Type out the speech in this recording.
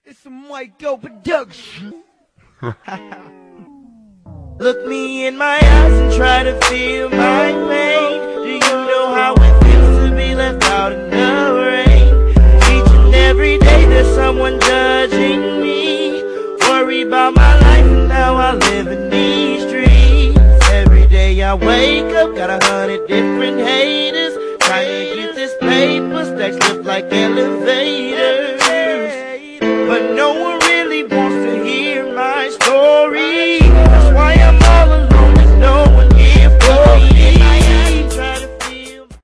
It's a Michael production. Look me in my eyes and try to feel my pain. Do you know how it feels to be left out in the rain? Each and every day there's someone judging me. Worry about my life and how I live in these streets. Every day I wake up, got 100 different haters trying to get this paper, stacks lift like elevators.